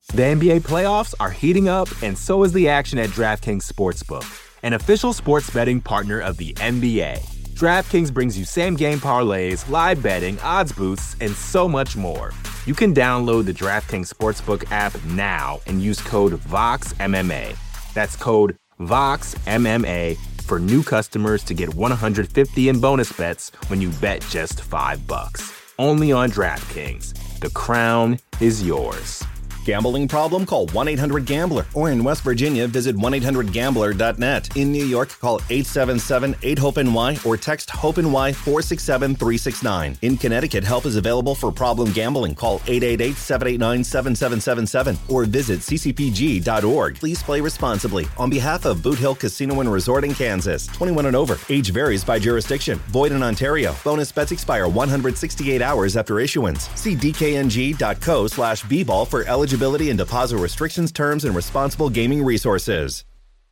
The NBA playoffs are heating up, and so is the action at DraftKings Sportsbook, an official sports betting partner of the NBA. DraftKings brings you same-game parlays, live betting, odds boosts, and so much more. You can download the DraftKings Sportsbook app now and use code VOXMMA. That's code VOXMMA for new customers to get $150 in bonus bets when you bet just $5. Only on DraftKings. The crown is yours. Gambling problem? Call 1-800-GAMBLER. Or in West Virginia, visit 1-800-GAMBLER.net. In New York, call 877-8-HOPE-NY or text HOPE-NY 467-369. In Connecticut, help is available for problem gambling. Call 888-789-7777 or visit ccpg.org. Please play responsibly. On behalf of Boot Hill Casino and Resort in Kansas, 21 and over. Age varies by jurisdiction. Void in Ontario. Bonus bets expire 168 hours after issuance. See dkng.co/bball for eligibility and deposit restrictions, terms, and responsible gaming resources.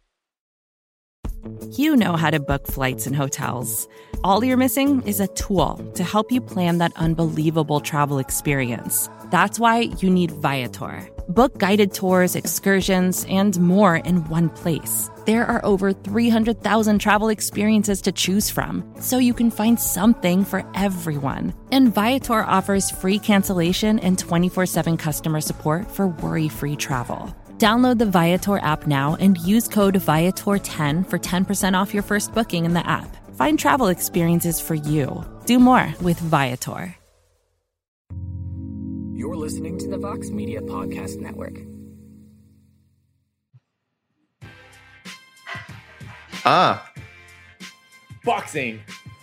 You know how to book flights and hotels. All you're missing is a tool to help you plan that unbelievable travel experience. That's why you need Viator. Book guided tours, excursions, and more in one place. There are over 300,000 travel experiences to choose from, so you can find something for everyone. And Viator offers free cancellation and 24/7 customer support for worry-free travel. Download the Viator app now and use code Viator10 for 10% off your first booking in the app. Find travel experiences for you. Do more with Viator. You're listening to the Vox Media Podcast Network. Boxing.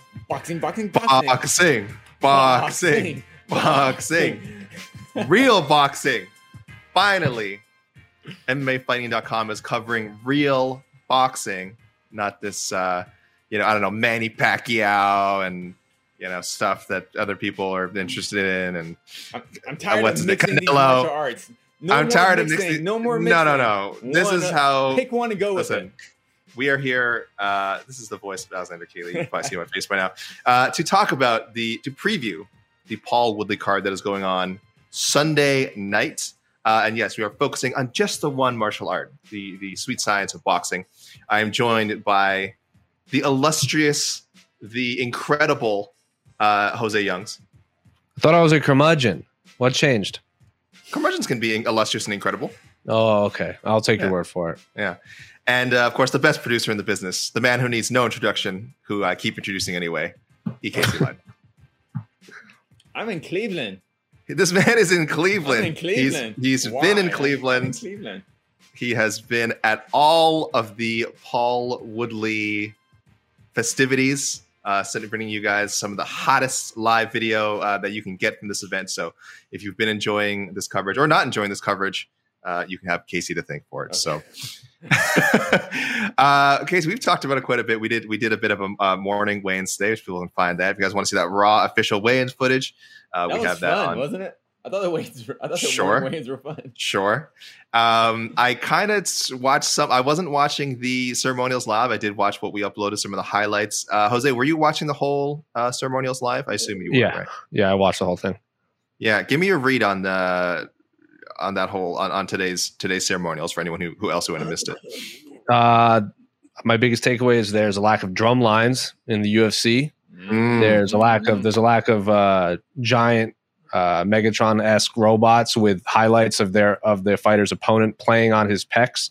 Real boxing. Finally, MMAfighting.com is covering real boxing, not this, Manny Pacquiao and, stuff that other people are interested in. And I'm tired of mixing these martial arts. I'm tired of mixing. No more mixing. No. This is how. Pick one and go with it. We are here. This is the voice of Alexander Keeley. You can probably see my face by now. To talk about to preview the Paul Woodley card that is going on Sunday night. And yes, we are focusing on just the one martial art, the sweet science of boxing. I am joined by the illustrious, the incredible Jose Youngs. I thought I was a curmudgeon. What changed? Curmudgeons can be illustrious and incredible. Oh, okay. I'll take your word for it. Yeah. And, of course, the best producer in the business, the man who needs no introduction, who I keep introducing anyway, EKC Live. I'm in Cleveland. This man is in Cleveland. I'm in Cleveland. He's been in Cleveland. He has been at all of the Paul Woodley festivities, bringing you guys some of the hottest live video that you can get from this event. So if you've been enjoying this coverage or not enjoying this coverage, you can have Casey to thank for it. Okay. So, Casey, we've talked about it quite a bit. We did a bit of a morning weigh-ins today, which people can find that. If you guys want to see that raw official weigh-ins footage, we have that fun, on. Wasn't it? I thought the weigh-ins were fun. Sure. I kind of watched some. I wasn't watching the ceremonials live. I did watch what we uploaded, some of the highlights. Jose, were you watching the whole ceremonials live? I assume you were, right? Yeah, I watched the whole thing. Yeah, give me your read on that whole on today's ceremonials for anyone who else would have missed it. My biggest takeaway is there's a lack of drum lines in the UFC. There's a lack of giant Megatron-esque robots with highlights of their fighter's opponent playing on his pecs.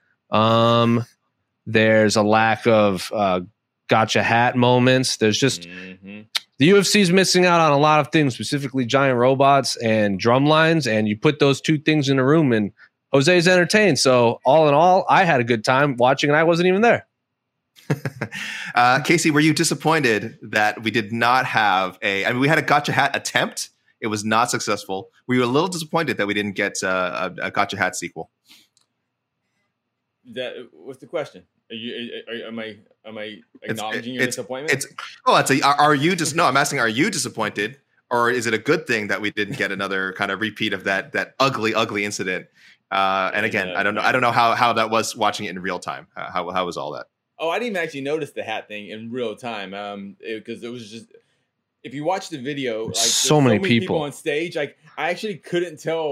There's a lack of gotcha hat moments. There's just the UFC's missing out on a lot of things, specifically giant robots and drum lines. And you put those two things in a room, and Jose's entertained. So all in all, I had a good time watching, and I wasn't even there. Casey, were you disappointed that we did not have we had a gotcha hat attempt. It was not successful. Were you a little disappointed that we didn't get a gotcha hat sequel? What's the question? Am I acknowledging your disappointment? Are you just no? I'm asking, are you disappointed, or is it a good thing that we didn't get another kind of repeat of that ugly incident? And again, I don't know how that was watching it in real time. How was all that? Oh, I didn't even actually notice the hat thing in real time. Because it was just, if you watch the video, like so many people on stage, like I actually couldn't tell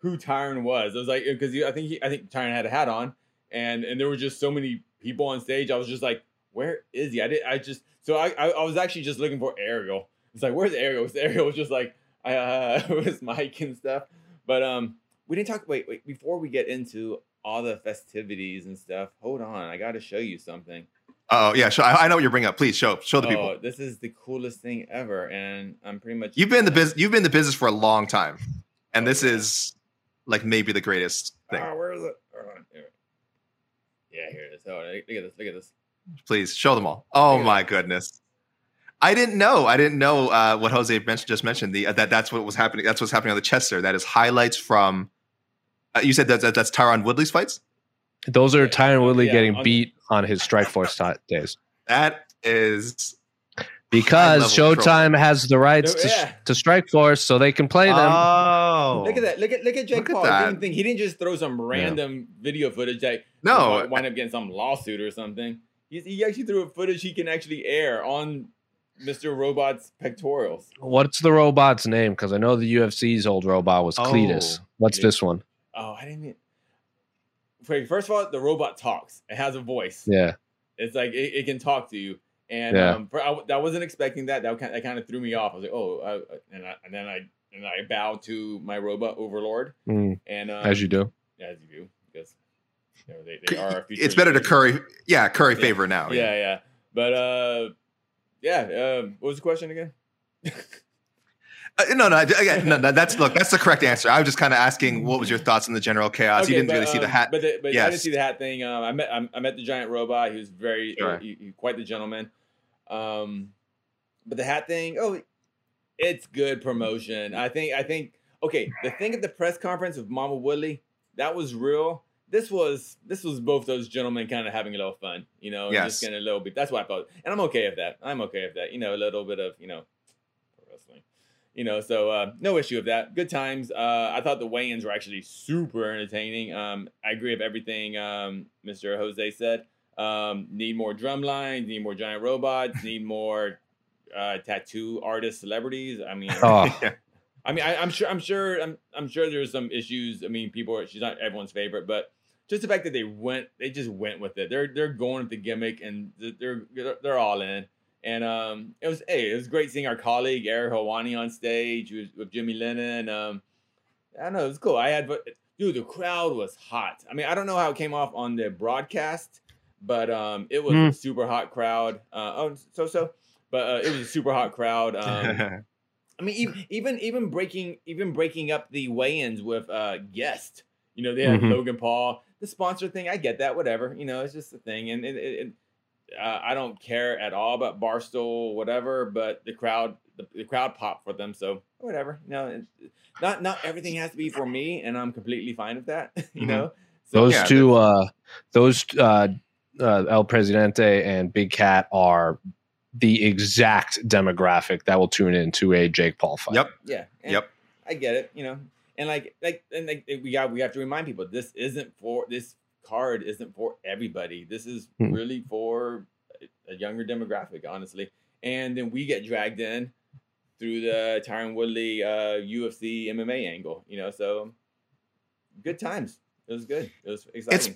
who Tyron was. I was like, because I think Tyron had a hat on, and there were just so many people on stage. I was just like, where is he? I was actually just looking for Ariel. It's like, where's Ariel? Ariel was just like, with Mike and stuff. But we didn't talk. Wait, before we get into all the festivities and stuff, hold on. I got to show you something. Oh yeah, I know what you're bringing up. Please show the people. This is the coolest thing ever, and I'm pretty much. You've been in the business for a long time, and this is like maybe the greatest thing. Where is it? Hold on. Yeah, here it is. Oh, look at this. Please show them all. Oh my goodness. I didn't know what Jose just mentioned. That's what was happening. That's what's happening on the chest there. That is highlights from. You said that's Tyron Woodley's fights. Those are Tyron Woodley getting beat on his Strikeforce days. That is because Showtime has the rights to Strikeforce, so they can play them. Oh, look at that! Look at Jake Paul. He didn't just throw some random video footage that wind up getting some lawsuit or something. He actually threw a footage he can actually air on Mr. Robot's pectorals. What's the robot's name? Because I know the UFC's old robot was Cletus. What's this one? Oh, I didn't mean. First of all, the robot talks. It has a voice. Yeah, it's like it can talk to you. And I wasn't expecting that. That kind of threw me off. I was like, and then I bowed to my robot overlord. And as you do, because they are. A it's better to curry favor now. Yeah. But what was the question again? No. That's the correct answer. I was just kind of asking, what was your thoughts on the general chaos? You didn't really see the hat, but I didn't see the hat thing. I met the giant robot. He was very quite the gentleman. But the hat thing, it's good promotion. I think. Okay, the thing at the press conference with Mama Woodley, that was real. This was both those gentlemen kind of having a little fun, just getting a little bit. That's what I felt, and I'm okay with that. A little bit of wrestling. So no issue with that. Good times. I thought the weigh-ins were actually super entertaining. I agree with everything Mr. Jose said. Need more drum lines, need more giant robots, need more tattoo artist celebrities. I mean, I'm sure there's some issues. I mean, she's not everyone's favorite, but just the fact that they just went with it. They're going with the gimmick and they're all in. And it was great seeing our colleague Ariel Helwani on stage with Jimmy Lennon. I don't know, it was cool. The crowd was hot. I mean, I don't know how it came off on the broadcast, but it was a super hot crowd. But it was a super hot crowd. I mean, even breaking up the weigh-ins with guests. They had Logan Paul, the sponsor thing. I get that, whatever. It's just a thing, and I don't care at all about Barstool, whatever. But the crowd popped for them, so whatever. Not everything has to be for me, and I'm completely fine with that. So, those El Presidente and Big Cat are the exact demographic that will tune into a Jake Paul fight. Yep. Yeah. Yep. I get it. And we have to remind people this card isn't for everybody. This is really for a younger demographic, honestly. And then we get dragged in through the Tyron Woodley UFC MMA angle. So good times. It was good. It was exciting.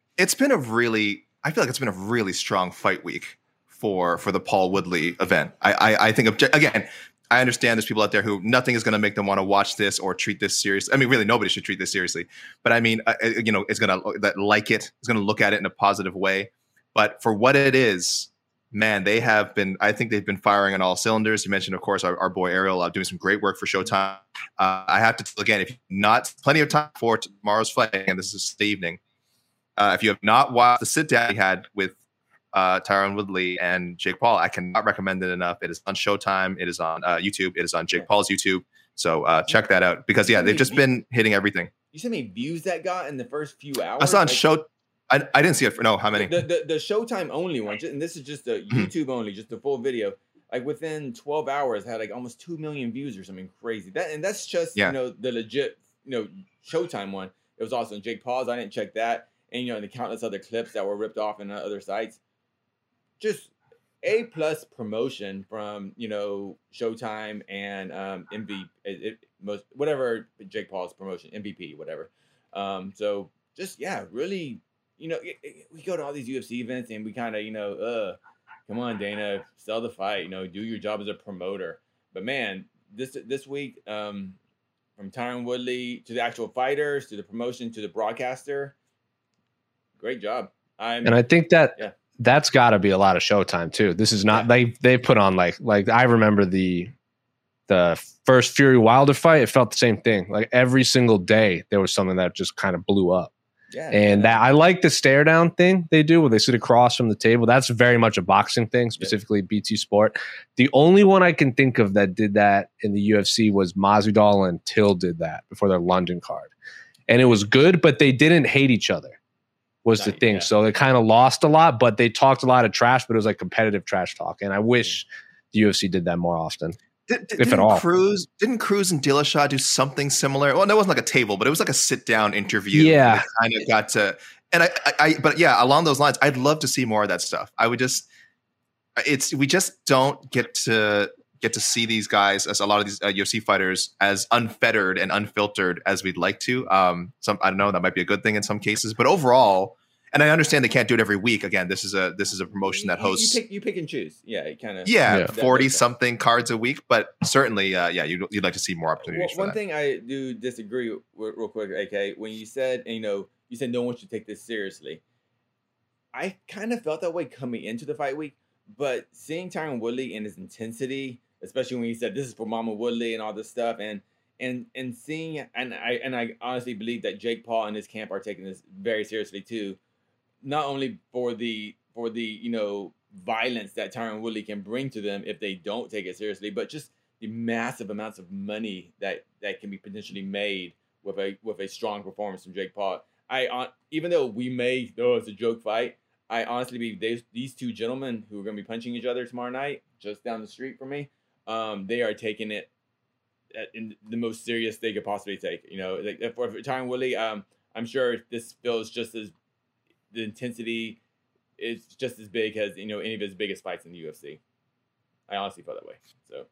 I feel like it's been a really strong fight week for the Paul Woodley event. I think again, I understand there's people out there who nothing is going to make them want to watch this or treat this seriously. I mean, really, nobody should treat this seriously. But I mean, it's going to look at it in a positive way. But for what it is, man, I think they've been firing on all cylinders. You mentioned, of course, our boy Ariel doing some great work for Showtime. I have to, again, if not plenty of time for tomorrow's fight, and this is the evening. If you have not watched the sit down he had with Tyron Woodley and Jake Paul, I cannot recommend it enough. It is on Showtime. It is on YouTube. It is on Jake Paul's YouTube. So check that out because they've just been hitting everything. You see how many views that got in the first few hours? I saw on Show. I didn't see it for how many? The Showtime only one, and this is just a YouTube only, just a full video. Like within 12 hours, had like almost 2 million views or something crazy. That's just the legit Showtime one. It was also Jake Paul's. I didn't check that, and the countless other clips that were ripped off in other sites. Just A+ promotion from Showtime and whatever Jake Paul's promotion, MVP, whatever. So just really, we go to all these UFC events and we kind of come on, Dana, sell the fight, do your job as a promoter. But man, this week, from Tyron Woodley to the actual fighters to the promotion to the broadcaster, great job. I think that's got to be a lot of Showtime too. This is not they put on like I remember the first Fury Wilder fight. It felt the same thing. Like every single day there was something that just kind of blew up. Yeah, and that I like the stare down thing they do where they sit across from the table. That's very much a boxing thing, specifically BT Sport. The only one I can think of that did that in the UFC was Masvidal and Till did that before their London card. And it was good, but they didn't hate each other was the thing. Yeah. So they kind of lost a lot, but they talked a lot of trash, but it was like competitive trash talk. And I wish the UFC did that more often. If at all. Didn't Cruz and Dillashaw do something similar? Well, no, it wasn't like a table, but it was like a sit-down interview. Yeah. Kind of got to, and but yeah, along those lines, I'd love to see more of that stuff. We just don't get to see these guys, as a lot of these UFC fighters, as unfettered and unfiltered as we'd like to. I don't know, that might be a good thing in some cases, but overall, and I understand they can't do it every week. Again, this is a promotion that hosts. You pick and choose. Yeah, kind of. Yeah, 40 something cards a week, but certainly, you'd like to see more opportunities. One thing I do disagree with, real quick, AK, when you said, you said no one should take this seriously. I kind of felt that way coming into the fight week, but seeing Tyron Woodley and his intensity, especially when he said this is for Mama Woodley and all this stuff, and seeing, and I honestly believe that Jake Paul and his camp are taking this very seriously too. Not only for the violence that Tyron Woodley can bring to them if they don't take it seriously, but just the massive amounts of money that can be potentially made with a strong performance from Jake Paul. Even though we may it's a joke fight, I honestly believe these two gentlemen who are going to be punching each other tomorrow night just down the street from me, they are taking it in the most serious they could possibly take. For Tyron Woodley, I'm sure this feels just as the intensity is just as big as any of his biggest fights in the UFC. I honestly feel that way. So,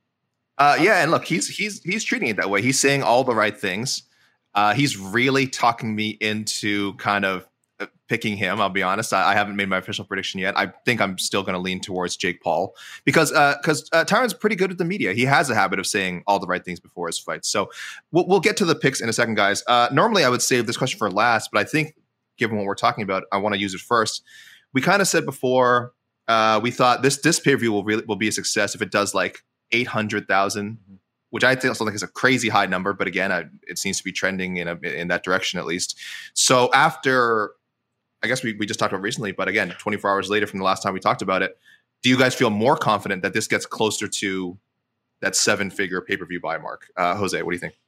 and look, he's treating it that way. He's saying all the right things. He's really talking me into kind of picking him. I'll be honest. I haven't made my official prediction yet. I think I'm still going to lean towards Jake Paul because Tyron's pretty good with the media. He has a habit of saying all the right things before his fights. So we'll get to the picks in a second, guys. Normally I would save this question for last, but I think, given what we're talking about, I want to use it first. We kind of said before, we thought this pay-per-view will be a success if it does like 800,000, which I also think is a crazy high number. But again, it seems to be trending in that direction at least. So after, I guess we just talked about recently, but again, 24 hours later from the last time we talked about it, do you guys feel more confident that this gets closer to that 7-figure pay-per-view buy mark? Jose, what do you think?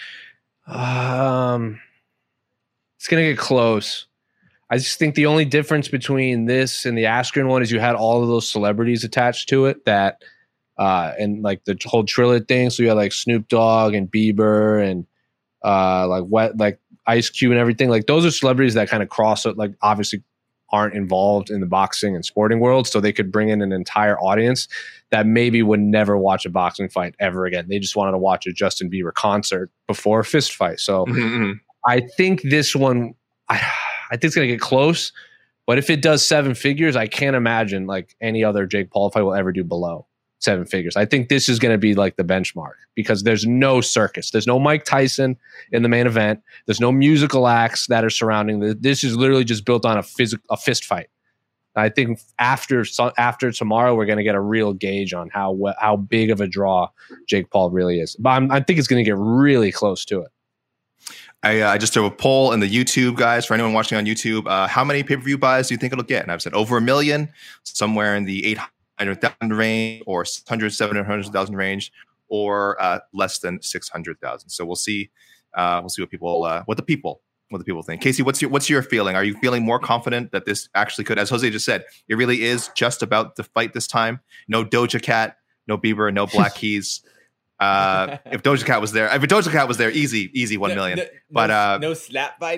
It's going to get close. I just think the only difference between this and the Askren one is you had all of those celebrities attached to it that, and like the whole Triller thing. So you had like Snoop Dogg and Bieber and like Ice Cube and everything. Like those are celebrities that kind of cross, like obviously aren't involved in the boxing and sporting world. So they could bring in an entire audience that maybe would never watch a boxing fight ever again. They just wanted to watch a Justin Bieber concert before a fist fight. So I think this one, I think it's going to get close, but if it does 7 figures, I can't imagine like any other Jake Paul fight will ever do below 7 figures. I think this is going to be like the benchmark because there's no circus. There's no Mike Tyson in the main event. There's no musical acts that are surrounding this. This is literally just built on a fist fight. I think after tomorrow, we're going to get a real gauge on how big of a draw Jake Paul really is. But I think it's going to get really close to it. I just threw a poll in the YouTube, guys, for anyone watching on YouTube. How many pay-per-view buys do you think it'll get? And I've said over 1 million, somewhere in the 800,000 range, or 700,000 range, or less than 600,000. So we'll see. We'll see what the people think. Casey, what's your feeling? Are you feeling more confident that this actually could, as Jose just said, it really is just about the fight this time? No Doja Cat, no Bieber, no Black Keys. If Doja Cat was there, easy 1 million. But no slap fighting.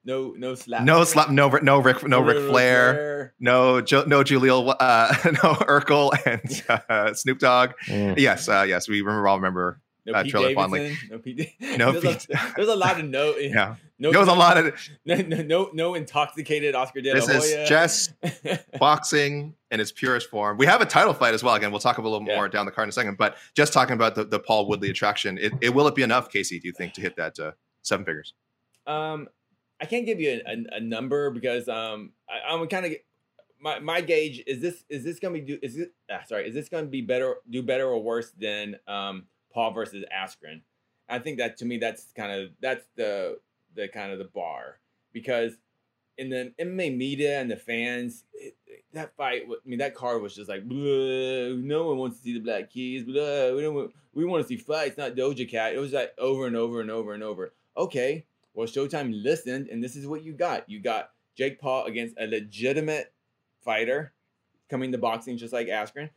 no slap, no Ric Flair, no Julio, no Urkel and Snoop Dogg. Yes, we all remember. No Pete Trailer Davidson, fondly. no Pete. No there's, Pete. There's a lot of no. Yeah, no, there was a lot of. No intoxicated Oscar De La Hoya. This is just boxing in its purest form. We have a title fight as well. Again, we'll talk a little more down the card in a second. But just talking about the Paul Woodley attraction, will it be enough, Casey? Do you think to hit that 7 figures? I can't give you a number because I'm kind of my gauge is this going to be better or worse than Paul versus Askren? I think that to me that's the kind of the bar, because in the MMA media and the fans, that fight, that card was just like, no one wants to see the Black Keys, we want to see fights, not Doja Cat. It was like over and over and over and over. Okay, well, Showtime listened, and this is what you got. You got Jake Paul against a legitimate fighter coming to boxing, just like Askren.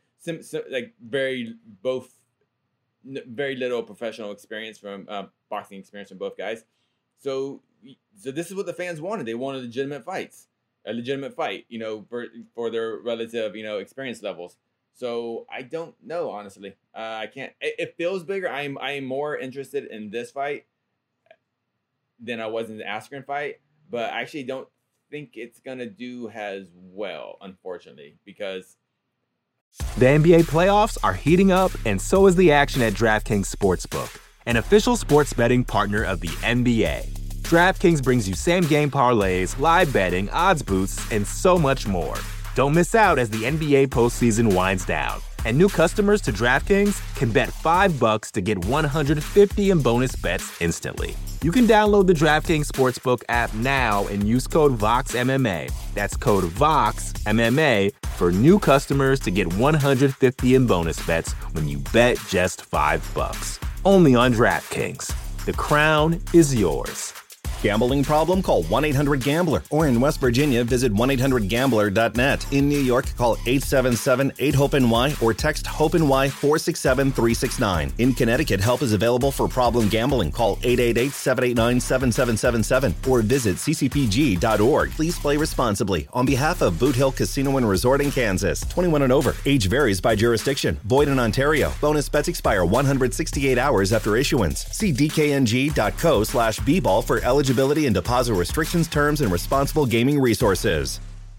Very little professional experience from boxing experience from both guys. So this is what the fans wanted. They wanted legitimate fights, a legitimate fight, for their relative, experience levels. So I don't know, honestly. I can't. It feels bigger. I am more interested in this fight than I was in the Askren fight, but I actually don't think it's gonna do as well, unfortunately, because the NBA playoffs are heating up, and so is the action at DraftKings Sportsbook, an official sports betting partner of the NBA. DraftKings brings you same-game parlays, live betting, odds boosts, and so much more. Don't miss out as the NBA postseason winds down. And new customers to DraftKings can bet $5 to get $150 in bonus bets instantly. You can download the DraftKings Sportsbook app now and use code VOXMMA. That's code VOXMMA for new customers to get $150 in bonus bets when you bet just $5. Only on DraftKings. The crown is yours. Gambling problem? Call 1-800-GAMBLER. Or in West Virginia, visit 1-800-GAMBLER.net. In New York, call 877-8-HOPE-NY or text HOPE-NY 467-369. In Connecticut, help is available for problem gambling. Call 888-789-7777 or visit ccpg.org. Please play responsibly. On behalf of Boot Hill Casino and Resort in Kansas, 21 and over. Age varies by jurisdiction. Void in Ontario. Bonus bets expire 168 hours after issuance. See dkng.co/bball for eligibility and deposit restrictions, terms, and responsible gaming resources.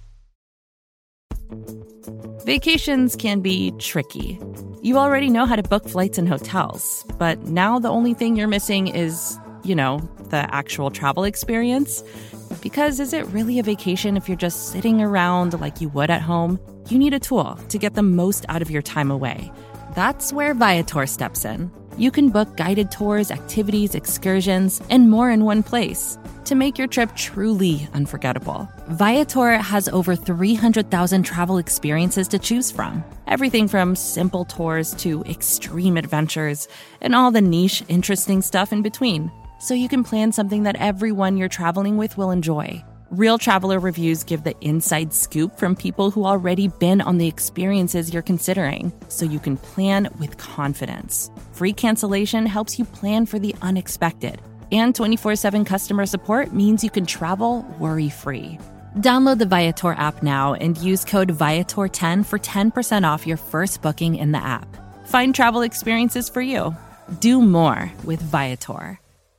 Vacations can be tricky. You already know how to book flights and hotels, but now the only thing you're missing is, the actual travel experience. Because is it really a vacation if you're just sitting around like you would at home? You need a tool to get the most out of your time away. That's where Viator steps in. You can book guided tours, activities, excursions, and more in one place to make your trip truly unforgettable. Viator has over 300,000 travel experiences to choose from. Everything from simple tours to extreme adventures and all the niche, interesting stuff in between. So you can plan something that everyone you're traveling with will enjoy. Real traveler reviews give the inside scoop from people who already been on the experiences you're considering, so you can plan with confidence. Free cancellation helps you plan for the unexpected. And 24/7 customer support means you can travel worry-free. Download the Viator app now and use code Viator10 for 10% off your first booking in the app. Find travel experiences for you. Do more with Viator.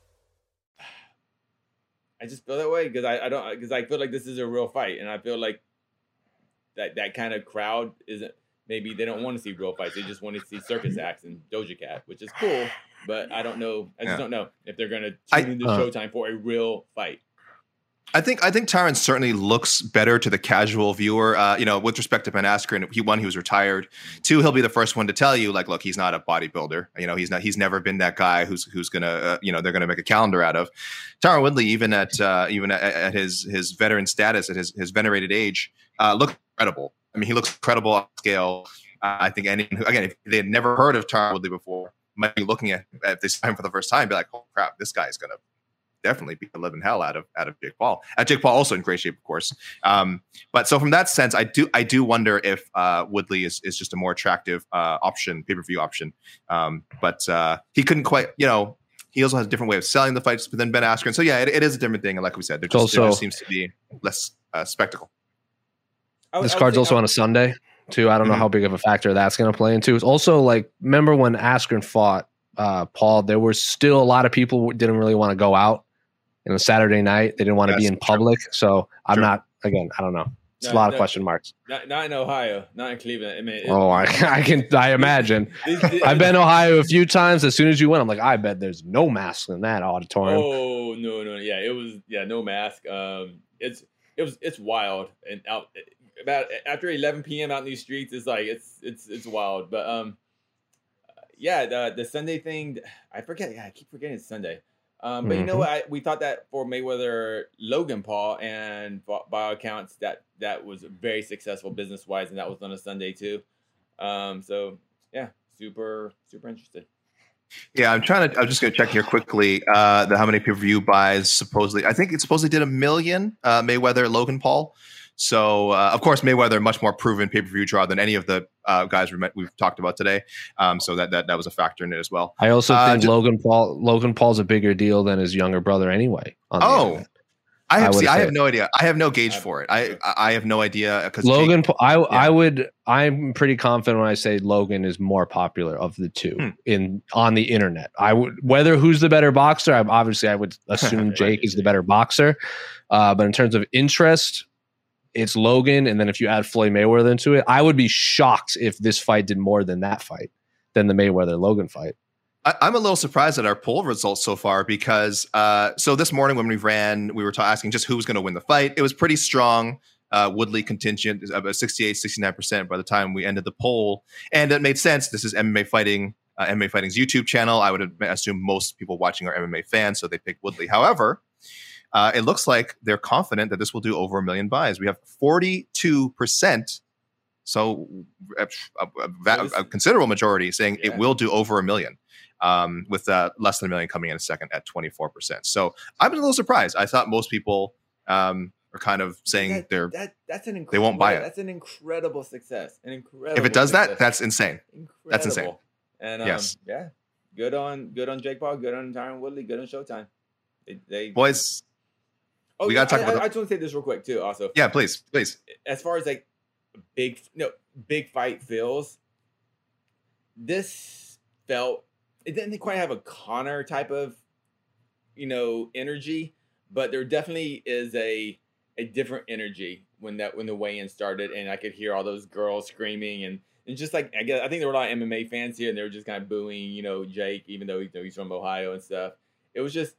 I just feel that way because I feel like this is a real fight, and I feel like that kind of crowd isn't. Maybe they don't want to see real fights; they just want to see circus acts and Doja Cat, which is cool. But I don't know. I just don't know if they're going to tune into Showtime for a real fight. I think Tyron certainly looks better to the casual viewer. With respect to Ben Askren, he was retired. 2, he'll be the first one to tell you, like, look, he's not a bodybuilder. He's never been that guy who's gonna, they're gonna make a calendar out of. Tyron Woodley, even at his veteran status, at his venerated age, looked incredible. I mean, he looks incredible on scale. I think if they had never heard of Tyron Woodley before, might be looking at this time for the first time, and be like, oh crap, this guy's gonna definitely beat the living hell out of Jake Paul. Jake Paul also in great shape, of course. But so from that sense, I do wonder if Woodley is just a more attractive option, pay-per-view option. But he couldn't quite, he also has a different way of selling the fights than Ben Askren. So yeah, it is a different thing. And like we said, there just seems to be less spectacle. This card's also on a Sunday too. I don't know how big of a factor that's going to play into. It's also like, remember when Askren fought Paul, there were still a lot of people who didn't really want to go out on a Saturday night. They didn't want to be in public. So I'm not, again, I don't know. It's a lot of question marks. Not in Ohio, not in Cleveland. I mean, I imagine. I've been to Ohio a few times. As soon as you went, I'm like, I bet there's no mask in that auditorium. Oh no, yeah, it was no mask. It's wild and out about after 11 p.m. out in these streets. It's like it's wild. But the Sunday thing, I forget. Yeah, I keep forgetting it's Sunday. But you know what? We thought that for Mayweather Logan Paul, and by all accounts that was very successful business wise, and that was on a Sunday too. So yeah, super interested. Yeah, I'm just going to check here quickly. How many pay-per-view buys supposedly? I think it supposedly did 1 million. Mayweather Logan Paul. So, of course, Mayweather, much more proven pay-per-view draw than any of the guys we've talked about today. So that was a factor in it as well. I also think Logan Paul's a bigger deal than his younger brother anyway. I have no idea. I have no gauge for it. I have no idea because Logan. I'm pretty confident when I say Logan is more popular of the two on the internet. Whether who's the better boxer, I would assume Jake is the better boxer. But in terms of interest, it's Logan, and then if you add Floyd Mayweather into it, I would be shocked if this fight did more than that fight, than the Mayweather-Logan fight. I'm a little surprised at our poll results so far because so this morning when we were asking just who was going to win the fight. It was pretty strong. Woodley contingent is about 68, 69% by the time we ended the poll. And it made sense. This is MMA Fighting's YouTube channel. I would assume most people watching are MMA fans, so they picked Woodley. However, it looks like they're confident that this will do over 1 million buys. We have 42%, so a considerable majority saying it will do over 1 million, with less than 1 million coming in a second at 24%. So I'm a little surprised. I thought most people are kind of saying they won't buy it. That's an incredible success. If it does that, that's insane. Incredible. That's insane. And yeah, good on Jake Paul, good on Tyron Woodley, good on Showtime. They boys. Oh, we got to talk about. I just want to say this real quick too. Also, yeah, please. As far as like big fight feels, this felt it didn't quite have a Conor type of energy, but there definitely is a different energy when the weigh-in started, and I could hear all those girls screaming and just like I think there were a lot of MMA fans here, and they were just kind of booing Jake, even though he's from Ohio and stuff. It was just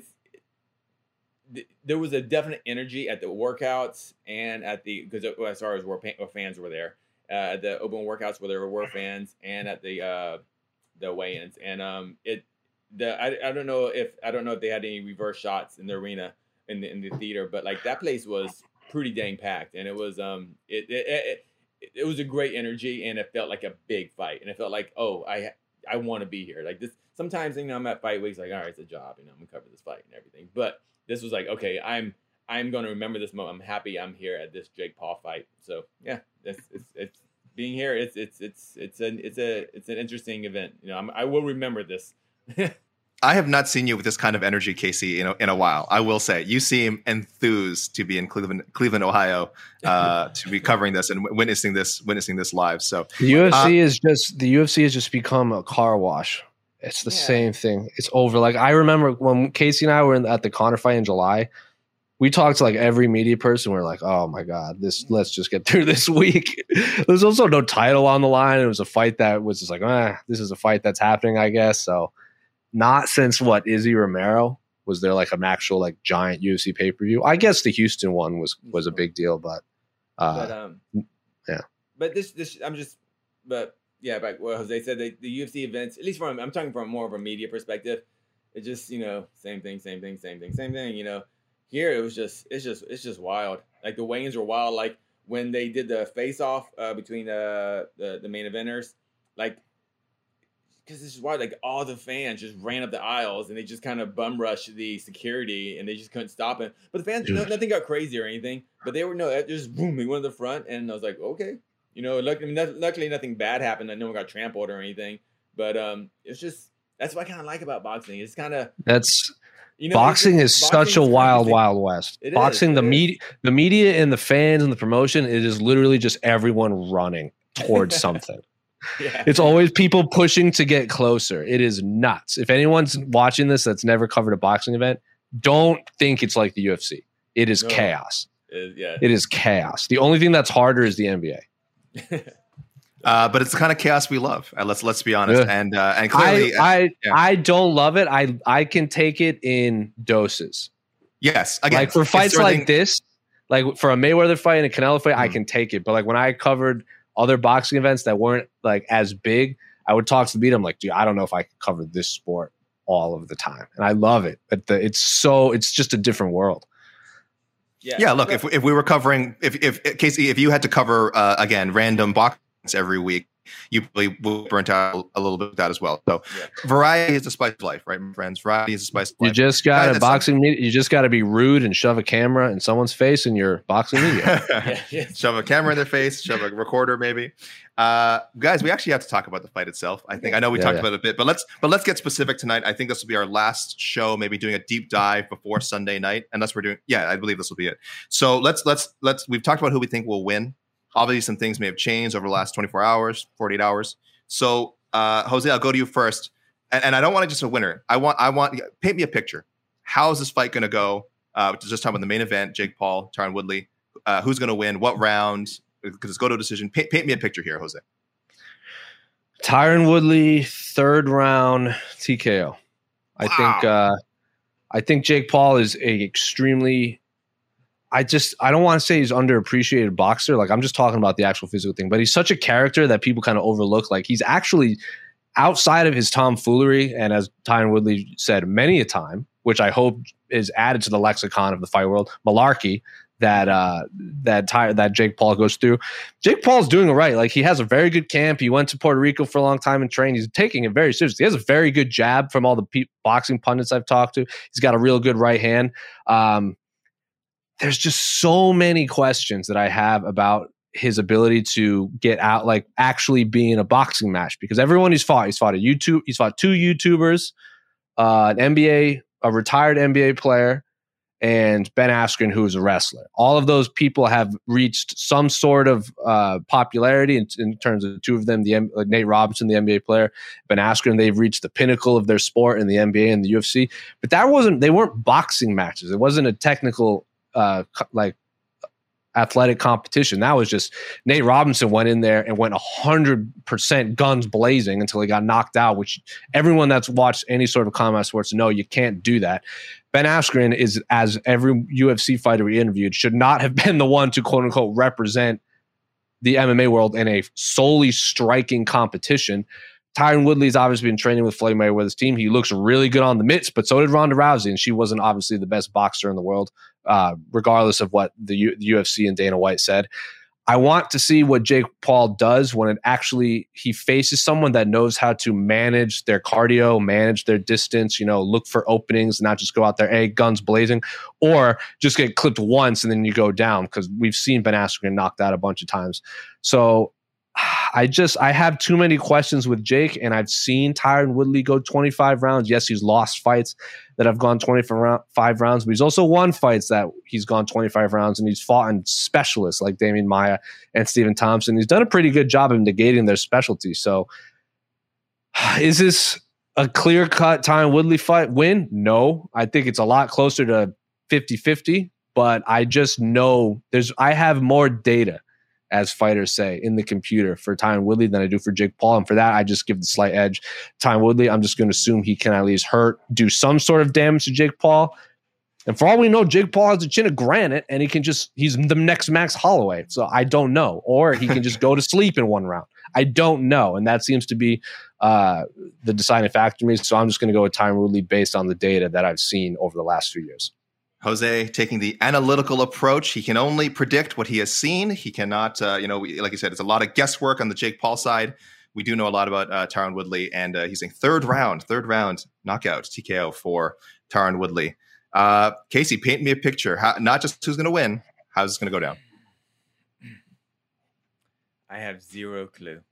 there was a definite energy at the workouts and at because as far as where fans were there at the open workouts where there were fans and at the weigh-ins, and I don't know if they had any reverse shots in the arena in the theater, but like that place was pretty dang packed, and it was it was a great energy, and it felt like a big fight, and it felt like I want to be here. Like this sometimes I'm at fight weeks like, all right, it's a job, I'm gonna cover this fight and everything, but this was like, okay, I'm going to remember this moment. I'm happy I'm here at this Jake Paul fight. So yeah, it's being here. It's an interesting event. I will remember this. I have not seen you with this kind of energy, Casey, in a while. I will say you seem enthused to be in Cleveland, Ohio, to be covering this and witnessing this live. So the UFC has just become a car wash. It's the same thing. It's over. Like I remember when Casey and I were at the Conor fight in July, we talked to like every media person. We're like, oh my God, let's just get through this week. There's also no title on the line. It was a fight that was just like, this is a fight that's happening, I guess. So not since Izzy Romero was there like an actual like giant UFC pay-per-view. I guess the Houston one was a big deal, but yeah. But yeah, but what Jose said, the UFC events, at least I'm talking from more of a media perspective, it just, same thing. Here it's just wild. Like the weigh-ins were wild. Like when they did the face-off between the main eventers, like because this is wild. Like all the fans just ran up the aisles and they just kind of bum rushed the security and they just couldn't stop it. But the fans, nothing got crazy or anything. But they were just boom, they went to the front, and I was like, okay. Luckily nothing bad happened. No one got trampled or anything. But it's just That's what I kind of like about boxing. It's kind of that's boxing is such a wild west. Boxing, the media and the fans and the promotion, it is literally just everyone running towards something. Yeah. It's always people pushing to get closer. It is nuts. If anyone's watching this that's never covered a boxing event, don't think it's like the UFC. It is chaos. It is chaos. The only thing that's harder is the NBA. But it's the kind of chaos we love. Let's be honest. Yeah. And clearly, I don't love it. I can take it in doses. Yes, again, like for fights like this, like for a Mayweather fight and a Canelo fight, I can take it. But like when I covered other boxing events that weren't like as big, I would talk to the beat. I'm like, dude, I don't know if I could cover this sport all of the time, and I love it. But it's just a different world. Yeah. Look, if we were covering, if Casey, if you had to cover again random boxing every week, you probably will burnt out a little bit of that as well. So variety is the spice of life, right, my friends? Variety is the spice of life. You just got to boxing media. You just got to be rude and shove a camera in someone's face in your boxing media. Shove a camera in their face, shove a recorder, maybe. Guys, we actually have to talk about the fight itself. I know we talked about it a bit, but let's get specific tonight. I think this will be our last show, maybe doing a deep dive before Sunday night, unless we're doing. Yeah, I believe this will be it. So let's. We've talked about who we think will win. Obviously, some things may have changed over the last 24 hours, 48 hours. So, Jose, I'll go to you first. And I don't want just a winner. I want paint me a picture. How is this fight going to go? Just talking about the main event, Jake Paul, Tyron Woodley. Who's going to win? What round? Because it's go to a decision. Paint me a picture here, Jose. Tyron Woodley, 3rd round TKO. Wow. I think Jake Paul is a extremely. I don't want to say he's underappreciated boxer. Like I'm just talking about the actual physical thing, but he's such a character that people kind of overlook. Like he's actually outside of his tomfoolery. And as Tyron Woodley said many a time, which I hope is added to the lexicon of the fight world, malarkey that Jake Paul goes through. Jake Paul's doing it right. Like he has a very good camp. He went to Puerto Rico for a long time and trained. He's taking it very seriously. He has a very good jab from all the boxing pundits I've talked to. He's got a real good right hand. There's just so many questions that I have about his ability to get out, like actually being in a boxing match, because everyone he's fought two YouTubers, a retired NBA player, and Ben Askren, who is a wrestler. All of those people have reached some sort of popularity in terms of two of them, like Nate Robinson, the NBA player, Ben Askren, they've reached the pinnacle of their sport in the NBA and the UFC. But they weren't boxing matches. It wasn't a technical like athletic competition. That was just Nate Robinson went in there and went 100% guns blazing until he got knocked out, which everyone that's watched any sort of combat sports know you can't do that. Ben Askren is, as every UFC fighter we interviewed, should not have been the one to quote unquote represent the MMA world in a solely striking competition. Tyron Woodley's obviously been training with Floyd Mayweather's team. He looks really good on the mitts, but so did Ronda Rousey, and she wasn't obviously the best boxer in the world, regardless of what the UFC and Dana White said. I want to see what Jake Paul does when he faces someone that knows how to manage their cardio, manage their distance, look for openings, not just go out there, guns blazing, or just get clipped once and then you go down, because we've seen Ben Askren knocked out a bunch of times. So I have too many questions with Jake, and I've seen Tyron Woodley go 25 rounds. Yes, he's lost fights that have gone 25 rounds, but he's also won fights that he's gone 25 rounds, and he's fought in specialists like Damian Maia and Stephen Thompson. He's done a pretty good job of negating their specialty. So is this a clear-cut Tyron Woodley fight win? No. I think it's a lot closer to 50-50, but I just know I have more data, as fighters say, in the computer for Tyron Woodley than I do for Jake Paul. And for that, I just give the slight edge. Tyron Woodley, I'm just going to assume he can at least do some sort of damage to Jake Paul. And for all we know, Jake Paul has a chin of granite, and he's the next Max Holloway. So I don't know. Or he can just go to sleep in one round. I don't know. And that seems to be the deciding factor to me. So I'm just going to go with Tyron Woodley based on the data that I've seen over the last few years. Jose taking the analytical approach. He can only predict what he has seen. He cannot, like you said, it's a lot of guesswork on the Jake Paul side. We do know a lot about Tyron Woodley, and he's saying third round knockout TKO for Tyron Woodley. Casey, paint me a picture. Not just who's going to win, how's this going to go down? I have zero clue.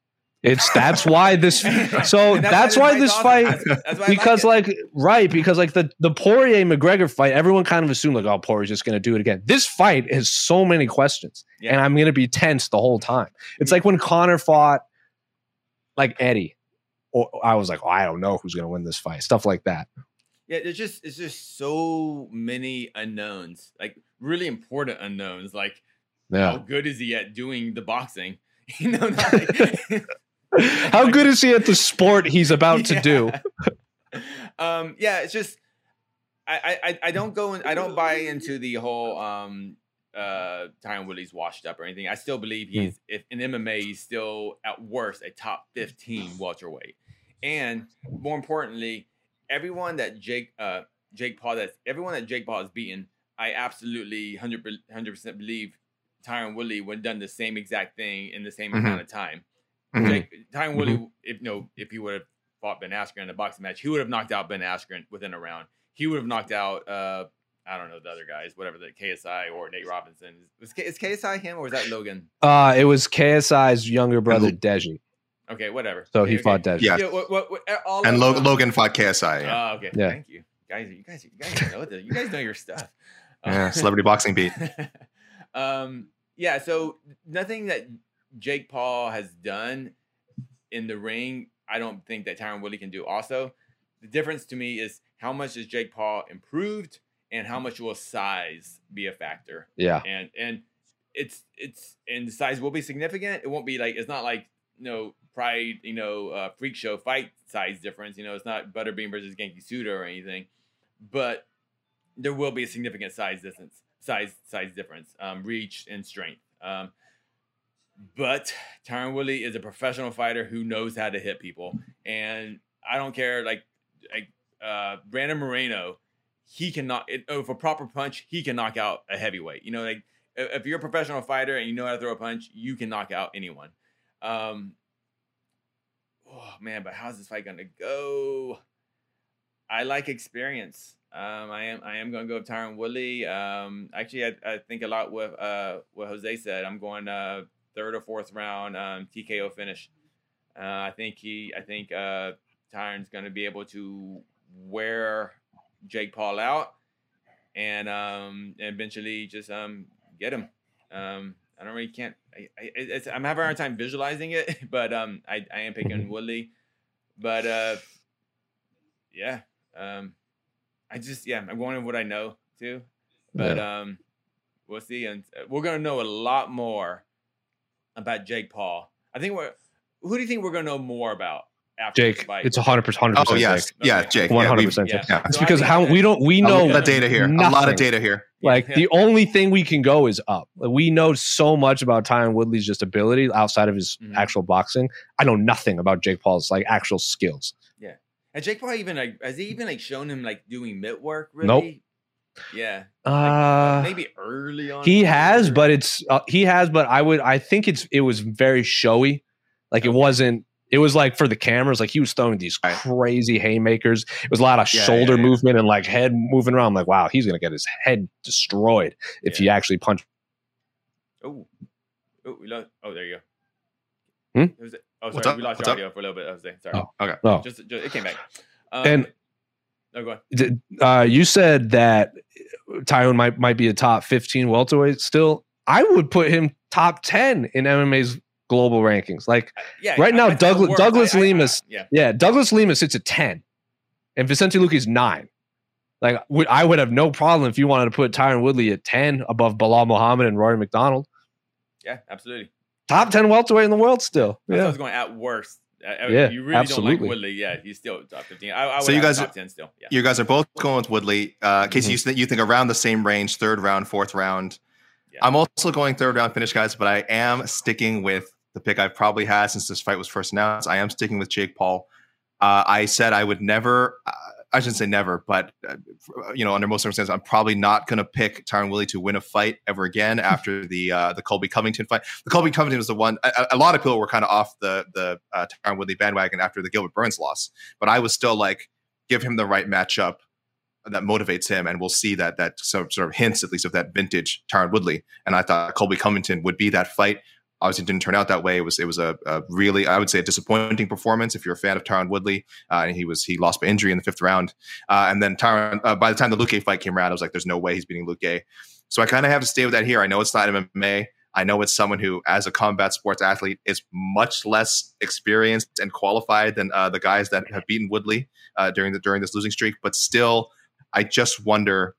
That's why this. So that's why this fight. Because like the Poirier McGregor fight, everyone kind of assumed like, oh, Poirier's just going to do it again. This fight has so many questions, and I'm going to be tense the whole time. It's like when Conor fought like Eddie, or I was like, oh, I don't know who's going to win this fight. Stuff like that. Yeah, it's just so many unknowns, like really important unknowns. Like, how good is he at doing the boxing? Not like, how good is he at the sport he's about to do? It's just I don't buy into the whole Tyron Woodley's washed up or anything. I still believe he's if in MMA he's still at worst a top 15 welterweight, and more importantly, everyone that Jake Paul has beaten, I absolutely 100% believe Tyron Woodley would have done the same exact thing in the same amount of time. Tyron Woodley, if he would have fought Ben Askren in a boxing match, he would have knocked out Ben Askren within a round. He would have knocked out I don't know the other guys, whatever, the KSI or Nate Robinson. Is KSI him or was that Logan? It was KSI's younger brother Deji. Okay, whatever. So he fought Deji. Yeah. Logan fought KSI. Yeah. Okay. Yeah. Thank you, guys. You guys know your stuff. Yeah. Celebrity boxing beat. Yeah. So nothing that Jake Paul has done in the ring, I don't think that Tyron Woodley can do. Also, the difference to me is how much is Jake Paul improved and how much will size be a factor. Yeah. And it's and the size will be significant. It won't be like, it's not like, Pride, freak show fight size difference. It's not Butterbean versus Genki Suda or anything, but there will be a significant size difference, reach and strength. But Tyron Woodley is a professional fighter who knows how to hit people, and I don't care. Like Brandon Moreno, he can knock it for a proper punch. He can knock out a heavyweight. If you're a professional fighter and you know how to throw a punch, you can knock out anyone. Oh man, but how's this fight gonna go? I like experience. I am gonna go with Tyron Woodley. Actually, I think a lot with what Jose said. I'm going third or fourth round TKO finish. I think Tyron's gonna be able to wear Jake Paul out and eventually just get him. I don't really can't. I'm having a hard time visualizing it, but I am picking Woodley. But I'm going with what I know too. But we'll see, and we're gonna know a lot more about Jake Paul. Who do you think we're gonna know more about after Jake? this fight? It's 100%. Oh yes, Jake. Yeah, Jake. 100%. Yeah. It's because we know a lot of data here. Nothing. A lot of data here. Like the only thing we can go is up. We know so much about Tyron Woodley's just ability outside of his actual boxing. I know nothing about Jake Paul's like actual skills. Yeah. And Jake Paul has he even shown him like doing mitt work? Really? Nope. Yeah. Maybe early on. He has, but I think it was very showy. Like it wasn't. It was like for the cameras, like he was throwing these crazy haymakers. It was a lot of shoulder movement and like head moving around. I'm like, wow, he's gonna get his head destroyed if he actually punched. Oh, we lost. Oh, there you go. Sorry, we lost your audio for a little bit. I was saying, sorry. Oh, okay. Oh. Just it came back. Go ahead. You said that Tyron might be a top 15 welterweight. Still, I would put him top 10 in MMA's global rankings. Like right now, Douglas Lima sits at 10 and Vicente Luque's 9. Like I would have no problem if you wanted to put Tyron Woodley at 10 above Bilal Muhammad and Rory McDonald. Yeah, absolutely. Top 10 welterweight in the world still. I was going at worst. You really don't like Woodley. Yeah, he's still top 15. I would have top 10 still. Yeah. You guys are both going with Woodley. Casey, you think around the same range, third round, fourth round. Yeah. I'm also going third round finish, guys, but I am sticking with the pick I've probably had since this fight was first announced. I am sticking with Jake Paul. I said I would never, I shouldn't say never, but under most circumstances, I'm probably not going to pick Tyron Woodley to win a fight ever again after the Colby Covington fight. The Colby Covington was the one. A lot of people were kind of off the Tyron Woodley bandwagon after the Gilbert Burns loss, but I was still like, give him the right matchup that motivates him, and we'll see that sort of hints at least of that vintage Tyron Woodley. And I thought Colby Covington would be that fight. Obviously, it didn't turn out that way. It was a really, I would say, a disappointing performance. If you're a fan of Tyron Woodley, and he lost by injury in the 5th round, and then Tyron, by the time the Luque fight came around, I was like, there's no way he's beating Luque. So I kind of have to stay with that here. I know it's not MMA. I know it's someone who, as a combat sports athlete, is much less experienced and qualified than the guys that have beaten Woodley during this losing streak. But still, I just wonder,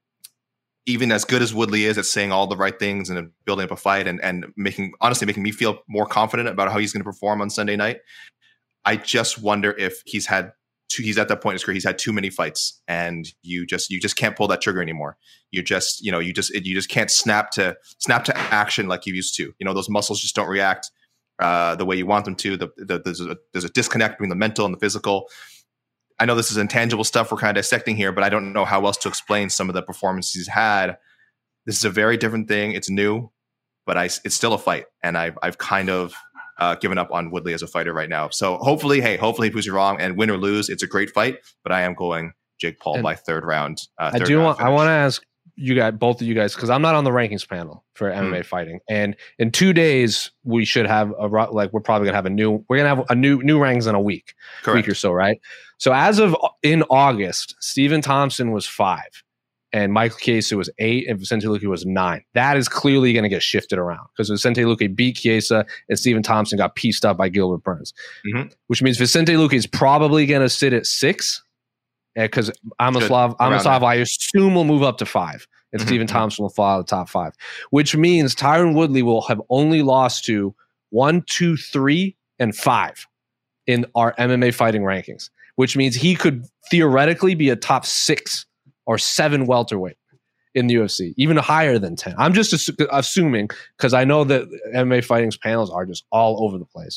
even as good as Woodley is at saying all the right things and building up a fight and making me feel more confident about how he's going to perform on Sunday night, I just wonder if he's at that point in his career, he's had too many fights, and you just can't pull that trigger anymore. You just can't snap to action like you used to. Those muscles just don't react the way you want them to. There's a disconnect between the mental and the physical. I know this is intangible stuff we're kind of dissecting here, but I don't know how else to explain some of the performances he's had. This is a very different thing. It's new, but it's still a fight, and I've kind of given up on Woodley as a fighter right now. So hopefully he proves you wrong, and win or lose, it's a great fight. But I am going Jake Paul by 3rd round. I want to ask you guys, both of you guys, because I'm not on the rankings panel for MMA fighting, and in 2 days we should have we're probably gonna have a new rankings in a week or so, right? So as of in August, Stephen Thompson was 5, and Michael Chiesa was 8, and Vicente Luque was 9. That is clearly going to get shifted around because Vicente Luque beat Chiesa, and Stephen Thompson got pieced up by Gilbert Burns, which means Vicente Luque is probably going to sit at 6, because Amislav, I assume, will move up to 5, and Stephen Thompson will fall out of the top 5, which means Tyron Woodley will have only lost to 1, 2, 3, and 5 in our MMA fighting rankings, which means he could theoretically be a top 6 or 7 welterweight in the UFC, even higher than 10. I'm just assuming, because I know that MMA fighting's panels are just all over the place.